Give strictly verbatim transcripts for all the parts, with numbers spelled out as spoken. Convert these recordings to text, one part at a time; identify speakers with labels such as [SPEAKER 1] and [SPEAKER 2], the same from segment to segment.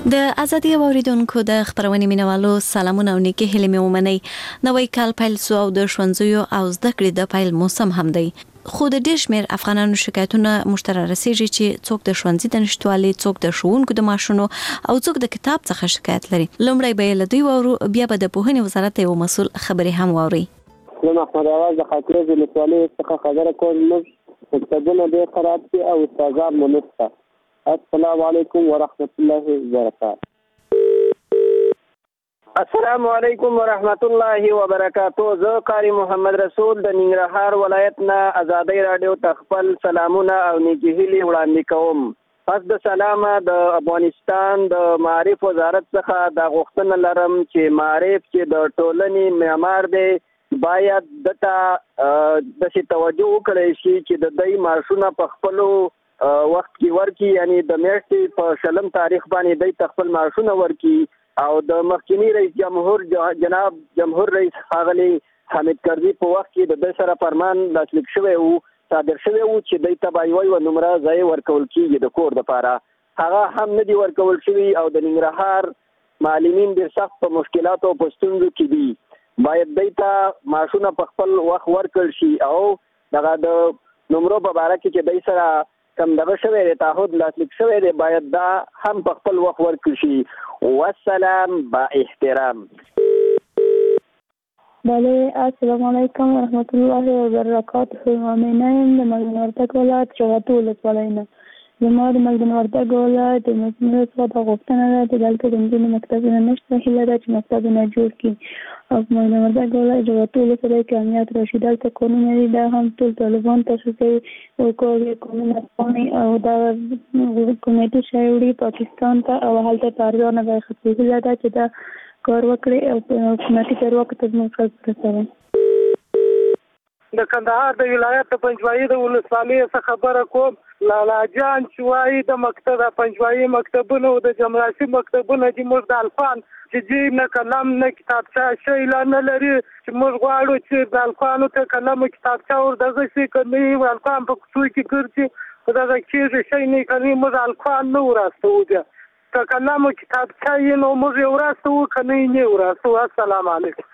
[SPEAKER 1] د ازادي اوریدونکو د خبرونې مینوالو سلامونه او نیکي هیلې مې ومنئ. نوې کال پیل سو او د ښوونځیو او زده کړې د پیل موسم هم دی. خو د ډېر شمېر افغانانو شکایتونه مشترک رسیږي چې څوک د ښوونځي د نشټوالي، څوک د ښوونکو د ماشونو او څوک د کتاب څخه شکایت لري. لومړی به له دوی وورو، بیا به د پوهنې وزارت یو مسؤل خبرې هم واوري.
[SPEAKER 2] نو محمد اواز د خاطرې د لیکوالۍ څخه خبره کوم. موږ مکتبونه ډېر خراب دي او استادان مو نشته. السلام علیکم ورحمت الله وبرکاته.
[SPEAKER 3] السلام علیکم ورحمت الله وبرکاته. زه قاری محمد رسول د ننګرهار ولایت نه ازادي رادیو ته خپل سلامونه او نیکي هیلې وړاندې کوم. پس د سلامه د افغانستان د معارف وزارت څخه د غوښتنه لرم چې معارف چې د ټولنې معمار دی باید دته د شي توجه وکړي شي چې د دې ماشونه په خپلو وخت کې ورکی، یعنی د میاشتې په شلم تاریخ باندې د خپل ماشونه ورکی او د مخکنی رئیس جمهور جناب جمهور رئیس ښاغلی حامد کرزي په وخت کې د سره فرمان لاسلیک شوی وو، صادر شوی وو چې د تبایوي و نمبر ځای ورکول کیږي د کور لپاره. هغه هم نه دی ورکول شوی او د ننګرهار معلمین ډېر سخت په مشکلاتو او په ستونزو کې دي. باید دیتا ماشونه په خپل وخت ورکړل شي او دغه د نمبرو په باره کې چې دای سره کم دغه شوی دی، تعهد لاسلیک شوی دی، باید دا هم په خپل وخت ورکړل شي. والسلام با احترام.
[SPEAKER 4] بله، السلام علیکم ورحمت الله وبرکاته. مامنه یم د مګدن وردګ ولایت چغاتو ولسوالۍ نه. زما د مګدن وردګ ولایت د مسؤلینو څخه دا غوښتنه ده چې دلته د نجونو مکتبونه نشته، هیله ده چې مکتبونه جوړ کړي. او په مګدن وردګ ولایت چغاتو ولسوالۍ کې امنیت راشي، دلته کورونه دي، دا هم ټول طالبان تاسو کوي او کورونه پاڼې او دا کمیټې شی وړي پاکستان ته او هلته طالبانو به خپل هیله ده چې دا کار وکړي او حکومتي چارواکو ته زموږ خلک رسوي.
[SPEAKER 5] د کندهار د ولایت د پنجوایي د ولسوالۍ څخه خبره کوم. لالا جان چې وایي د مکتب د پنجوایي مکتبونه او د جمراسي مکتبونه چې موږ د الفان چې جی نه قلم نه کتابچه شی لا نه لري، چې موږ غواړو چې د الفانو ته قلم او کتابچه ور دغه شي کوي او الفان په کوڅو کې ګرځي دغه کېږي شی نه کوي، موږ الفان نه ورستو که قلم او کتابچه یې نو موږ یې ورستو کنه یې نه ورستو. السلام علیکم.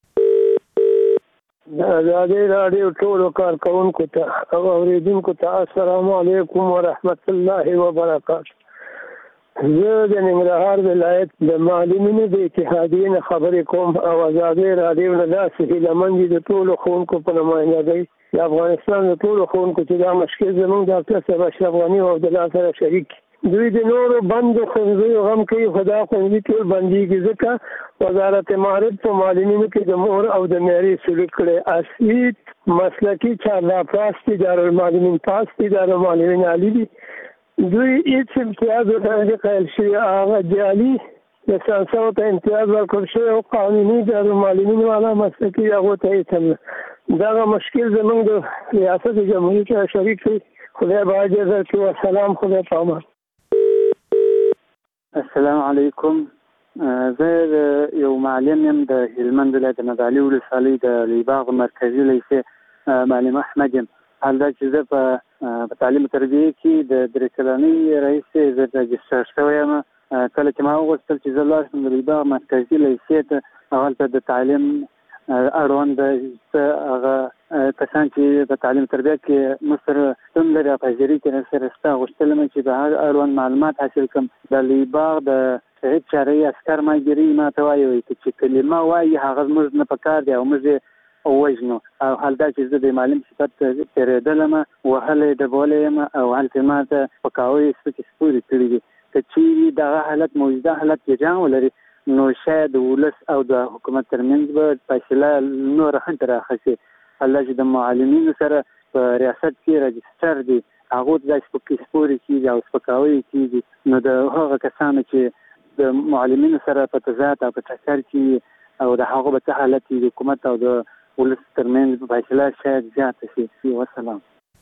[SPEAKER 6] د ازادي رادیو ټولو کارکوونکو ته او اوریدونکو ته السلام علیکم ورحمت الله وبرکاته. زه د ننګرهار ولایت د معلمینو د اتحادیې نه خبرې کوم او ازادي رادیو نه داسې هیلهمند دي د ټولو ښوونکو په نمایندګۍ د افغانستان د ټولو ښوونکو چې دا مشکل زموږ ډاکټر صاحب اشرف غني او عبدالله سره شریک. دوی د نورو بندو ښوونځیو غم کوي، خو دا ښوونځي ټول بندېږي ځکه وزارت معارف په معلمینو کې د مهر او د معیاري سلوک کړی. اصلي مسلکي چارواکي دي، دارالمعلمین پاس دي، دارالمعلمین عالي دي. دوی هېڅ امتیاز ورته قایل شوي، هغه جعلي لسانسونو ته امتیاز ورکړل شوی او قانوني دارالمعلمین والا مسلکي هغو ته هېڅ هم نه. دغه مشکل زموږ د ریاست جمهوریت سره شریک دی. خدای به اجر درکړي. والسلام. خدای په امان.
[SPEAKER 7] السلام علیکم. زه یو معلم یم د هلمند ولایت د نادعلي ولسوالۍ د لیباغ مرکزي لیسې معلم احمد یم. حال دا چې زه په تعلیم تربیه کې د درې کلنۍ راهیسې زه رجسټر شوی یم. کله چې ما وغوښتل چې زه لاړ شم د لیباغ مرکزي لیسې ته، هلته د تعلیم اړوند هغه کسان چې په تعلیم تربیه کې موږ سره شتون لري او په حاضري کې سره شته، غوښتل مې چې د هغه اړوند معلومات حاصل کړم. د لیباغ د شهید چارهیي عسکر ملګري ما ته وایي چې کلمه وایي هغه زموږ نه پکار دی او موږ یې ووژنو. او حال دا چې زه د معلم صفت تېرېدلم، وهلی ډبولی یم او هلته ما ته پکاوی سپکې سپورې کړي دي. که چیرې دغه حالت موجوده حالت جریان ولري نو شاید د ولس او د حکومت ترمنځ به فاصله نوره هم تراخه شي. الله چې د معلمینو سره په ریاست کې رجسټر دي، هغو ته دا سپکې سپورې کېږي او سپکاوی کېږي، نو د هغه کسانو چې د معلمینو سره په تضاد او په ټکر کې او د هغو به څه حالت وي د حکومت او د ولس ترمنځ فاصله شاید زیاته شي. وسلام.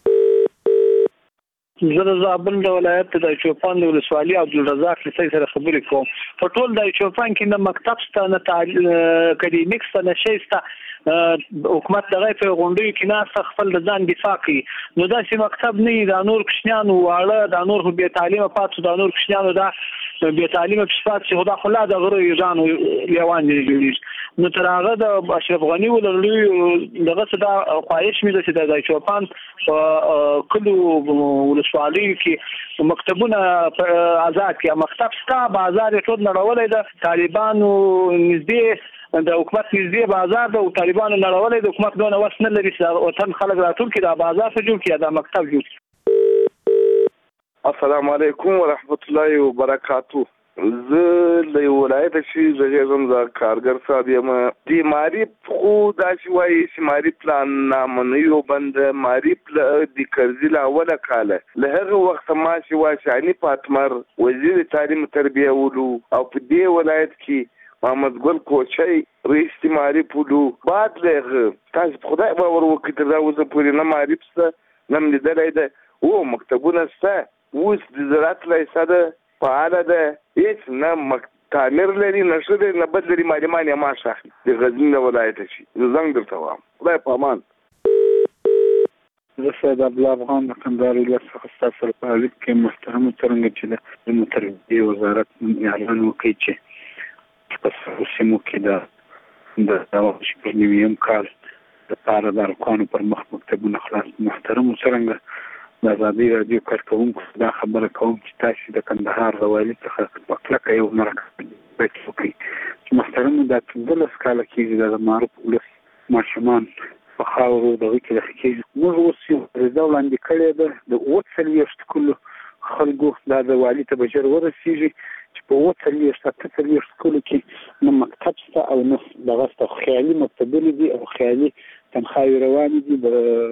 [SPEAKER 8] زه د زابل د ولایت د چوپان د ولسوالۍ عبدالرزاق لیسې سره خبرې کوم. په ټول د چوپان کې نه مکتب شته، نه اکاډمیک شته، نه شی شته. حکومت دغه په غونډیو کې ناسته خپل د ځان دفاع کوي. نو داسې مکتب نه وي، دا نور کوچنیان واړه، دا نور خو بې تعلیمه پاتې، دا نور کوچنیانو دا به تعلیم صفات چې خدا خلا د غره ایران لیوان جوړیږي نو تر هغه د اشرف غنی ولرلي دغه صدا خواهش مې ده چې د چوپان په کلو ولسوالۍ کې مکتبونه آزاد کړي مکتب ستا بازار ټول نړولې ده طالبانو نږدې د حکومت نږدې بازار د طالبانو نړولې د حکومت دونه وس نه لري چې وطن خلک راتول کړي د بازار څخه جوړ کړي د مکتب جوړ
[SPEAKER 9] السلام علیکم ورحمت الله وبرکاتو زه له ولایت شي زه زم د کارګر صاحب یم د ماری خو دا شی وایي چې ماری پلان نامنیو بند ماری د کرزي لا ولا کاله له هغه وخت ما شي واشانی پاتمر وزیر تعلیم تربیه ولو او په دې ولایت کې محمد ګل کوچي رئیس ماری پولو بعد له تاسو خدای باور وکړئ دا وزه پوری نه ماری پسته نم لیدلای ده او مکتبونه سته اوس د زراعت لایسته فعاله ده هیڅ نه تعمیر لري نشو دی نه بد لري مالمان یې ماشه د غزني ولایت شي زنګ درته وایم خدای په امان
[SPEAKER 10] زه سید عبدالله افغان د کندهار ولایت څخه ستاسو سره په اړیکه کې محترمو څرنګه چې د تربیې وزارت اعلان وکړي چې په سیمو کې د د دوه شپږ نویم کال لپاره د ارکانو پر مخ مکتبونه خلاص محترمو څرنګه د ازادي راډیو کارکوونکو دا خبره کوم چې تاسو د کندهار غوالي څخه په کلکه یو مرکه وکړي چې محترم دا دولس کاله کېږي د معروف ولس ماشومان په خاورو دغه کې د کېږي موږ اوس یو رضا وړاندې کړې ده د اووه څلوېښت کلو خلکو دا د والي ته به ژر ورسېږي چې په اووه څلوېښت اته څلوېښت کلو کې نه مکتب شته او نه دغه شته خیالي مکتبونه دي او خیالي تنخواهې روانې دي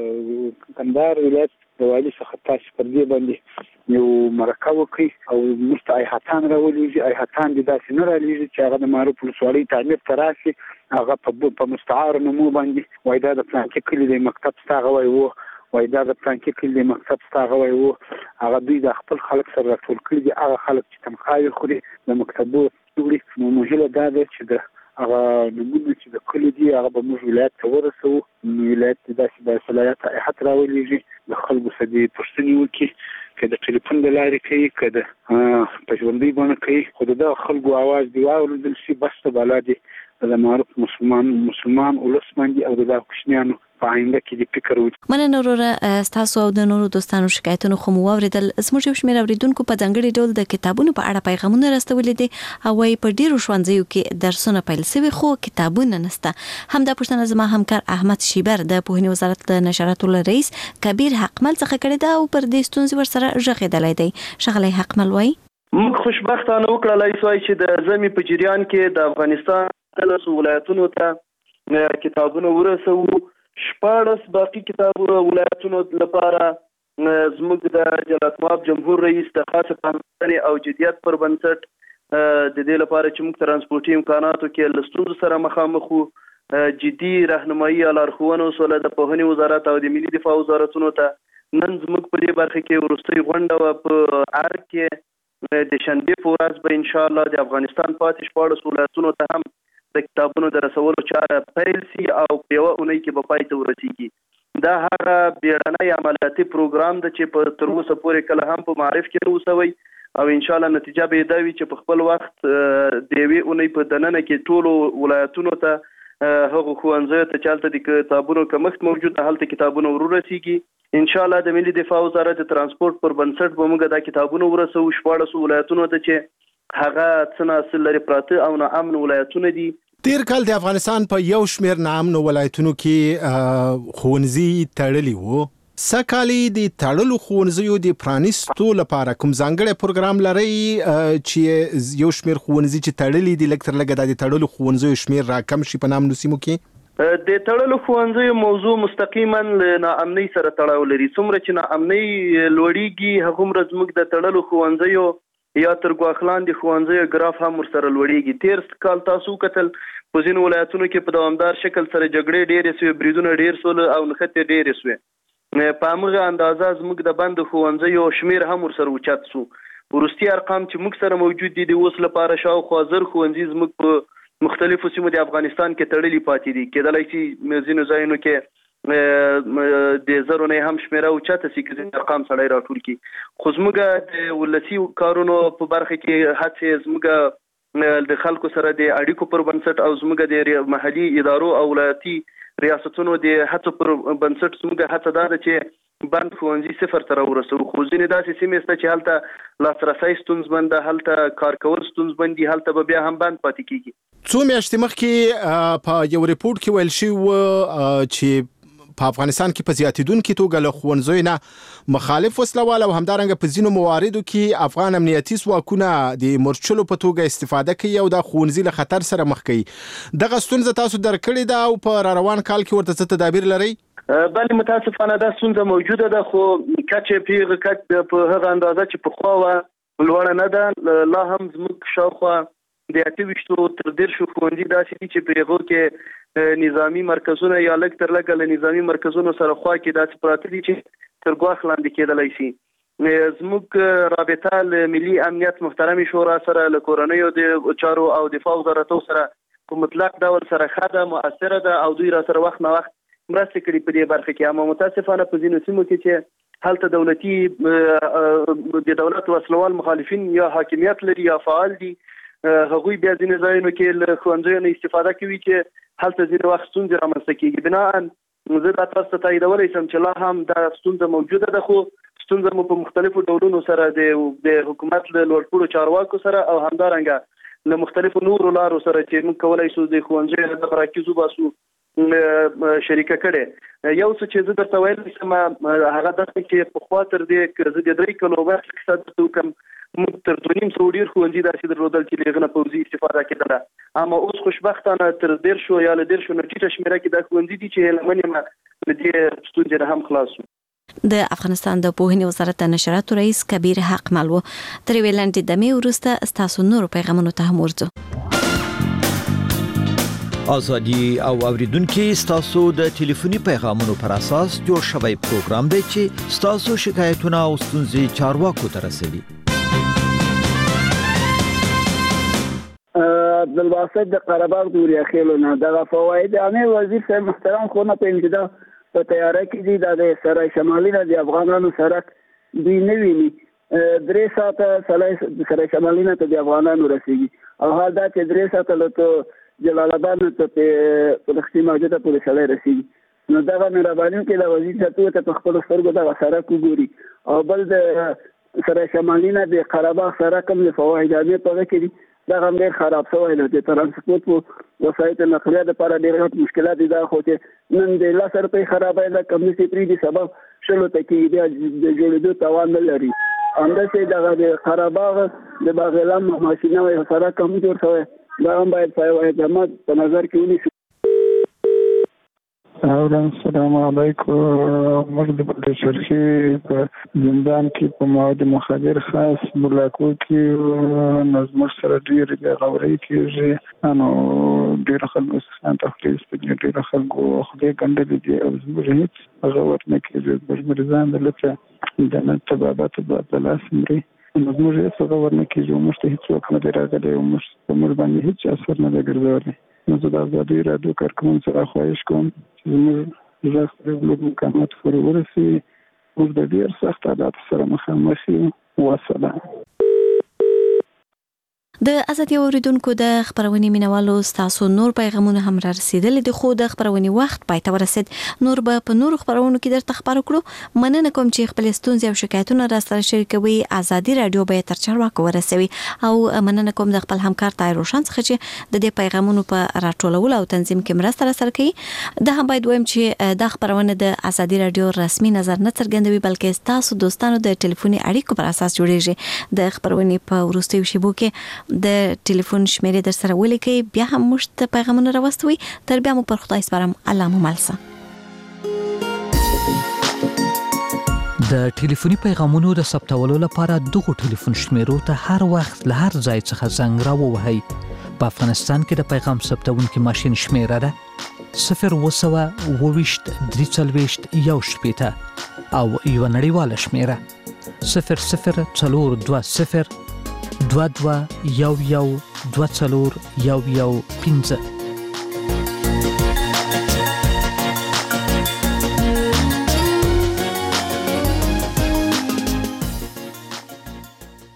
[SPEAKER 10] د کندهار ولایت د والي څخه تاسو پر دې باندې یو مرکه وکړي او موږ ته ایحاتان راولېږي ایحاتان دې داسې نه رالېږي چې هغه د معروف ولسوالۍ تعمیر ته راشي هغه په مستعار نومو باندې وایي دا د فلانکي کلي دی مکتب ستا هغه وایي و وایي دا د فلانکي کلي دی مکتب ستا هغه وایي و هغه دوی د خپل خلک سره راټول کړي دي هغه خلک چې تنخواهې خوري د مکتبو وړي نو مهمه دا ده چې د هغه نمونه چې د کلي دي هغه به موږ ولایت ته ورسوو نو ولایت ته داسې د صلاحیت ایحات راولېږي د خلکو څخه دې پوښتنې وکړي که د ټلیفون د لارې کوي که د په ژوندۍ بڼه کوي خو د دغه خلکو اواز دې واورېدل شي بس ته بالا دې د معروف مسلمان مسلمان ولس باندې او د دغه کوچنیانو په آینده کې د فکر وکړي.
[SPEAKER 1] مننه وروره ستاسو او د نورو دوستانو شکایتونه خو مو واورېدل. زموږ یو شمېر اورېدونکو په ځانګړي ډول د کتابونو په اړه پیغامونه راستولي دي او وايي په ډېرو ښوونځیو کې درسونه پیل شوي خو کتابونه نشته. همدا پوښتنه زما همکار احمد شیبر د پوهنې وزارت د نشراتو رئیس کبیر حقمل څخه کړې ده او پر دې ستونزې ورسره غږېدلی دی. ښاغلی حقمل وایي
[SPEAKER 11] موږ خوشبختانه وکړلای شوای چې د زمي په جریان کې د افغانستان د ولایتونو ته کتابونه ورسوو. شپاړس باقي کتابونه ولایتونو لپاره زموږ د جلالتمآب جمهور رئیس د خاصه پاملرنې او جدیت پر بنسټ د دې لپاره چې موږ ترانسپورتي امکاناتو کې له ستونزو سره مخامخ وو جدي راهنمایي او لارښوونه وسوله د پوهنې وزارت او د ملي دفاع وزارتونو ته. نن زموږ په دې برخه کې وروستۍ غونډه وه په ارګ کې د شنبې په ورځ به انشاءالله د افغانستان پاتې شپاړس ولایتونو ته هم د کتابونو د رسولو چاره پیل سي او په یوه اونۍ کې به پای ته ورسیږي. دا هغه بیړنی عملیاتي پروګرام ده چې په تر اوسه پورې کله هم په معرف کې نه و سوی او انشاءالله نتیجه به یې دا وي چې په خپل وخت د یوې اونۍ په دننه کې ټولو ولایتونو ته هغو ښوونځیو ته چې هلته د کتابونو کمښت موجود ده هلته کتابونه ورورسیږي. انشاءالله د ملي دفاع وزارت د ترانسپورت پر بنسټ به موږ دا کتابونه ورسوو شپاړسو ولایتونو ته چې هغه څه ناصل لري پراته او ناامن ولایتونه دي.
[SPEAKER 12] تیر کال د افغانستان په یو شمېر ناامنو ولایتونو کې ښوونځي تړلي وو. سکالي د تړلو ښوونځیو د پرانیستو لپاره کوم ځانګړی پروګرام لري چې یو شمېر ښوونځي چې تړلي دي لږ تر لږه د تړلو ښوونځیو شمېر راکم شي په نامنو سیمو کې؟
[SPEAKER 11] د تړلو ښوونځیو موضوع مستقیما له ناامنۍ سره تړاو لري. څومره چې ناامنۍ لوړیږي هغومره زموږ د تړلو ښوونځیو یا تر ګواښ لاندې ښوونځیو ګراف هم ورسره لوړیږي. تیر کال تاسو وکتل په ځینو ولایتونو کې په دوامدار شکل سره جګړې ډېرې سوې بریدونه ډېر سول او نښتې ډېرې سوې. په همغه اندازه زموږ د بند ښوونځیو شمېر هم ورسره اوچت سو. وروستي ارقام چې موږ سره موجود دي د اوس لپاره شاوخوا زر ښوونځي زموږ په مختلفو سیمو د افغانستان کې تړلي پاتې دي. کېدلی شي ځینو ځایونو کې د زرو نه هم شمیره او چاته سي کې ارقام سړی راټول کی خو زموږ د ولسی کارونو په برخه کې هڅه زموږ د خلکو سره د اړیکو پر بنسټ او زموږ د محلي ادارو او ولایتي ریاستونو د هڅو پر بنسټ زموږ هڅه ده چې بند ښوونځي صفر ته راورسو. خو ځینې داسې سیمې شته چې هلته لاسرسی ستونزمن ده، هلته کار کول ستونزمن دي، هلته به بیا هم بند پاتې کیږي.
[SPEAKER 12] څو میاشتې مخکې په یو ریپورت کې ویل شوی و چې په افغانستان کې په زیاتیدونکو توګه له ښوونځیو نه مخالف وسلوال او همدارنګه په ځینو مواردو کې افغان امنیتي ځواکونه د مرچلو په توګه استفاده کوي او د ښوونځي له خطر سره مخ کوي. دغه ستونزه تاسو درک کړې ده او په روان کال کې ورته څه تدابیر لرئ؟
[SPEAKER 11] بله متاسفانه دا ستونزه موجوده ده، خو کچه پیغه کچ په هغه اندازه چې په خوا لوړه نه ده. لا هم زموږ شاوخوا د اته ویشتو تر دیرشو ښوونځي داسې دي چې په هغو کې نظامی مرکزونه یا لږ تر لږه له نظامی مرکزونو سره خوا کې داسې پراته دي چې تر ګواښ لاندې کېدلی شي. زموږ رابطه له ملي امنیت محترمې شورا سره له کورنیو د چارو او دفاع وزارتو سره په مطلق ډول سره ښه ده، مؤثره ده او دوی را سره وخت نه وخت مرستې کړي په دې برخه کې. اما متاسفانه په ځینو سیمو کې چې هلته دولتي د دولت وسلوال مخالفین یا حاکمیت لري یا فعال دي، هغوی بیا ځینې ځایونو کې له ښوونځیو نه استفاده کوي چې هلته ځینې وخت ستونزې رامنځته کېږي. بناء زه دا تاسو ته تاییدولی شم چې لا هم دا ستونزه موجوده ده، خو ستونزه مو په مختلفو ډولونو سره د حکومت له لوړپوړو چارواکو سره او همدارنګه له مختلفو نورو لارو سره چې موږ کولی شو د ښوونځیو هدف راکیزو باسو شریکه کړې. یو څه چې زه درته ویلی شم هغه دا چې پخوا تر دې زه د درې کلو وخت کیسه درته وکړم، موږ تر دوه نیم سوه ډېر ښوونځي داسې درلودل چې له هغه نه پوځي استفاده کېدله. اما اوس خوشبختانه تر دیرشو یا له دیرشو نه ټیټه شمېره کې دا ښوونځي دي چې هیله من یم له دې ستونزې نه هم خلاص شو.
[SPEAKER 1] د افغانستان د پوهنې وزارت د نشراتو رئیس کبیر حق ملو تر یوې لنډې دمې وروسته ستاسو نورو پیغامونو ته هم ورځو.
[SPEAKER 13] ازادي او اوریدونکو ستاسو د ټلیفوني پیغامونو پر اساس جوړ شوی پروګرام دی چې ستاسو شکایتونه او ستونزې چارواکو ته رسوي.
[SPEAKER 14] عبدالباسط د قرهباغ د وریاخیلو نه دغه فواید امیر وزیر صاحب محترم خو نه په ابتدا په تیاره کې دي د سرای شمالي نه د افغانانو سرک دوی نه ویني، درې ساعته سرای شمالي نه ته د افغانانو رسیږي او حال دا چې درې ساعته له جلال آباد نه ته فلسطین موجوده پورې سړی رسیږي. نو دغه مهرباني وکړي د وزیر صاحب ته په خپلو سترګو دغه سرک وګوري. او بل د سرای شمالي نه د قرهباغ سرک هم د فواید امیر په هغه کې دي، دا هم ډېر خراب شوی دی. د ترانسپورټ په وسایطو نقلیه دپاره ډېر غټ مشکلات دي. دا خو چې نن د لس روپۍ خرابی ده کم نسي پرېږدي سبب شلو ته کېږي، بیا د جوړېدو توان نه لري. همداسې دغه د قرهباغ د باغلام ماشینه یو سرک هم جوړ شوی، دا هم باید په جماعت په نظر کې ونیسو.
[SPEAKER 10] السلام علیکم. موږ د بلشرخي په زندان کې په مواد مخدر خاص ملاقات کې نظم سره ډیر د غوړی کېږي، نو ډیر خلکو څخه تخلیص په ډیر خلکو خدای ګندل دي او زموږ هیڅ غوړ نه کېږي. موږ ځان دلته د نن تبابات په لاس مري، زموږ هیڅ غوړ نه کېږي، موږ ته هیڅ وخت نه راغلی او موږ په موږ باندې هیڅ اثر نه ګرځولي. نو زه د ازادي راډیو کارکوونکو سره خواهش کوم چې زموږ غږ پرې ولګو مقامات پورې ورسوي. موږ د ډېر سخت حالاتو سره مخامخ یو. والسلام.
[SPEAKER 1] د ازادي اوریدونکو د خبرونې مینوالو ستاسو نور پیغامونه هم را رسیدلي دي، خو د خبرونې وخت پای ته ورسید. نور به په نورو خبرونو کې درته خبرو کړو. مننه کوم چې خپل ستونزې او شکایتونه را سره شریکوي. ازادي رادیو به تر چارواکو ورسوي او مننه کوم د خپل همکار طاهر روشن څخه چې د دې پیغامونو په راټولولو او تنظیم کې مرسته را سره کوي. دا هم باید وایم چې د خبرونه د ازادي رادیو رسمي نظر نه څرګندوي، بلکې تاسو دوستانو د ټلیفوني اړیکو پر اساس جوړیږي. د خبرونې په وروستیو شیبو کې د ټلیفون شمیرې در سره ولیکئ، بیا هم موږ ته پیغامونه راوستوئ. تر بیا مو پر خدای سپارم. الله مو مل شه.
[SPEAKER 15] د ټلیفوني پیغامونو د ثبتولو لپاره دغه ټلیفون شمیرو ته هر وخت له هر ځای څخه زنګ راووهئ. په افغانستان کې د پیغام ثبتونکي ماشین شمیره ده صفر اوه سوه اوه ویشت درې څلوېښت یو شپېته او یوه نړیواله شمیره صفر صفر څلور دوه صفر دوه دوه یو یو دوه څلور یو یو پنځه.